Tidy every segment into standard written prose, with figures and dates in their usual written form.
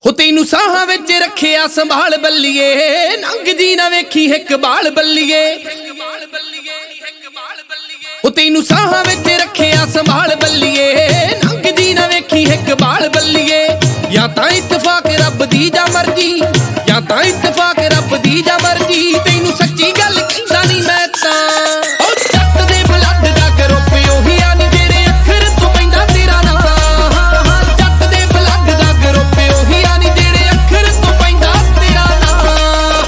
ਉਹ ਤੈਨੂੰ ਸਾਹਾਂ ਵਿੱਚ ਰੱਖਿਆ ਸੰਭਾਲ ਬੱਲੀਏ, ਨੰਗਦੀ ਨਾ ਵੇਖੀ ਇੱਕ ਬਾਲ ਬੱਲੀਏ। ਉਹ ਤੈਨੂੰ ਸਾਹਾਂ ਵਿੱਚ ਰੱਖਿਆ ਸੰਭਾਲ ਬੱਲੀਏ, ਨੰਗਦੀ ਨਾ ਵੇਖੀ ਇੱਕ ਬਾਲ ਬੱਲੀਏ। ਜਾਂ ਤਾਂ ਇਤਫਾਕ ਰੱਬ ਦੀ ਜਾਂ ਮਰਜ਼ੀ, ਜਾਂ ਤਾਂ ਇਤਫਾਕ ਰੱਬ ਦੀ ਜਾਂ ਮਰਜ਼ੀ। ਤੈਨੂੰ ਸੱਚੀ ਗੱਲ ਕਹਿੰਦਾ ਨਹੀਂ ਮੈਂ ਤਾਂ, ਉਹ ਜੱਟ ਦੇ ਬਲੱਡ ਦਾ ਗਰੁੱਪ ਉਹੀ ਆ ਨੀ ਜਿਹੜੇ ਅੱਖਰ ਤੋਂ ਪੈਂਦਾ ਤੇਰਾ ਨਾਂ। ਜੱਟ ਦੇ ਬਲੱਡ ਦਾ ਗਰੁੱਪ ਉਹੀ ਆ ਨੀ ਜਿਹੜੇ ਅੱਖਰ ਤੋਂ ਪੈਂਦਾ ਤੇਰਾ ਨਾਂ।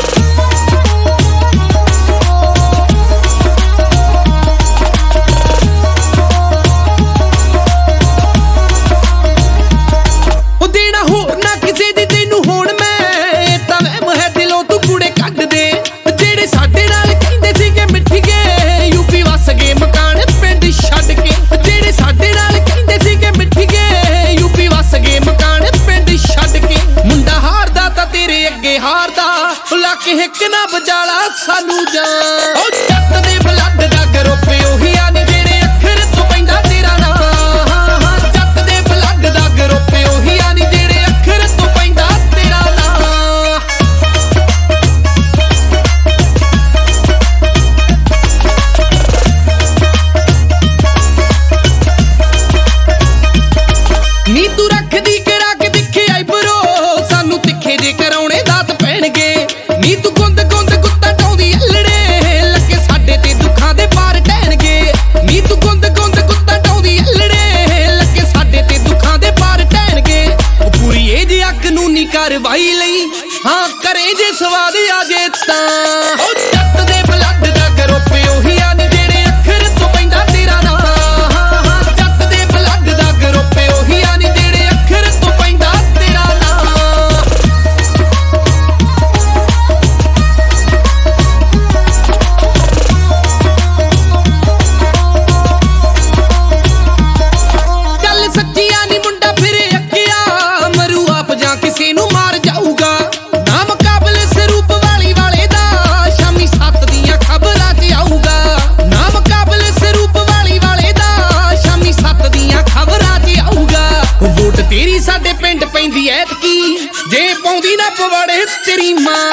ਉਹ ਦੇਣਾ ਹੋਰ ਨਾ ਕਿਸੇ ਦੀ ਤੈਨੂੰ ਹੁਣ ਮੈਂ, ਤਾਂ ਵਹਿਮ ਹੈ ਦਿਲੋਂ ਤੂੰ ਕੂੜੇ ਕੱਢ ਦੇ। ਜਿਹੜੇ ਸਾਡੇ ਨਾਲ ਕਹਿੰਦੇ ਸੀਗੇ ਮਿੱਠੀਏ, ਯੂਪੀ ਵਸ ਗਏ ਮਕਾਨ ਪਿੰਡ ਛੱਡ ਕੇ। ਜਿਹੜੇ ਸਾਡੇ ਨਾਲ ਕਹਿੰਦੇ ਸੀਗੇ ਮਿੱਠੀਏ, ਯੂਪੀ ਵਸ ਗਏ ਮਕਾਨ ਪਿੰਡ ਛੱਡ ਕੇ। ਮੁੰਡਾ ਹਾਰਦਾ ਤਾਂ ਤੇਰੇ ਅੱਗੇ ਹਾਰਦਾ, ਲੱਕ ਹਿੱਕ ਨਾ ਬਜਾਲਾ ਸਾਨੂੰ ਜਾਂ। ਉਹ ਜੱਟ ਦੇ ਬਲੱਡ ਦਾ ਗਰੁੱਪ ਉਹੀ ਆ ਨੀ ਜਿਹੜੇ ਅੱਖਰ ਤੋਂ ਪੈਂਦਾ ਤੇਰਾ ਨਾਂ। ਜੱਟ ਦੇ ਬਲੱਡ ਦਾ ਗਰੁੱਪ ਉਹੀ ਆ ਨੀ ਜਿਹੜੇ ਅੱਖਰ ਤੋਂ ਪੈਂਦਾ ਤੇਰਾ ਨਾਂ। ਨੀ ਤੂੰ ਰੱਖਦੀ ਕਰਾ ਕੇ ਦਿਖੇ ਆਈ ਬਰੋ, ਸਾਨੂੰ ਤਿੱਖੇ ਜੇ ਕਰਾਉਣੇ ਦਾਤ ਪੈਣਗੇ। ਨੀ ਤੂੰ ਗੁੰਦ ਗੁੰਦ ਗੁੱਤਾ ਟਾਉਂਦੀ ਅਲੜੇ, ਲੱਗੇ ਸਾਡੇ ਤੇ ਦੁੱਖਾਂ ਦੇ ਪਾਰ ਟਹਿਣਗੇ। ਨੀ ਤੂੰ ਗੁੰਦ ਗੁੰਦ ਗੁੱਤਾ ਟਾਉਂਦੀ ਅਲੜੇ, ਲੱਗੇ ਸਾਡੇ ਤੇ ਦੁੱਖਾਂ ਦੇ ਪਾਰ ਟਹਿਣਗੇ। ਉਹ ਪੂਰੀ ਇਹ ਜੇ ਅੱਖ ਨੂੰ ਨੀ ਕਾਰਵਾਈ ਲਈ, ਹਾਂ ਕਰੇ ਜੇ ਸਵਾਦ ਆ ਜੇ ਤਾਂ। ਉਹ ਜੱਟ ਦੇ ਬਲੱਡ ਦਾ ਗਰੁੱਪ ਉਹੀ ਆ ਨੀ ਜਿਹੜੇ ਅੱਖਰ ਤੋਂ ਪੈਂਦਾ ਤੇਰਾ ਨਾਂ। ਜੱਟ ਦੇ ਬਲੱਡ ਦਾ ਗਰੁੱਪ ਉਹੀ ਆ ਨੀ ਜਿਹੜੇ ਅੱਖਰ ਤੋਂ ਪੈਂਦਾ ਤੇਰਾ ਨਾਂ। ਗੱਲ ਸੱਚੀ ਆ ਨੀ ਮੁੰਡਾ ਫਿਰ ਅੱਕਿਆ, ਮਰੂ ਆਪ ਜਾਂ ਕਿਸੇ ਨੂੰ ਮਾਰ ਜਾਊਗਾ। ਨਾ ਮੁਕਾਬਲੇ ਸਰੂਪ ਵਾਲੀ ਵਾਲੇ ਦਾ, ਸ਼ਾਮੀ 7 ਦੀਆਂ ਖਬਰਾਂ 'ਚ ਆਊਗਾ। ਨਾ ਮੁਕਾਬਲੇ ਸਰੂਪ ਵਾਲੀ ਵਾਲੇ ਦਾ, ਸ਼ਾਮੀ 7 ਦੀਆਂ ਖਬਰਾਂ 'ਚ ਆਊਗਾ। ਵੋਟ ਤੇਰੀ ਸਾਡੇ ਪਿੰਡ ਪੈਂਦੀ ਐਤਕੀ, ਜੇ ਪਾਉਂਦੀ ਨਾ ਪਵਾੜੇ ਤੇਰੀ ਮਾਂ।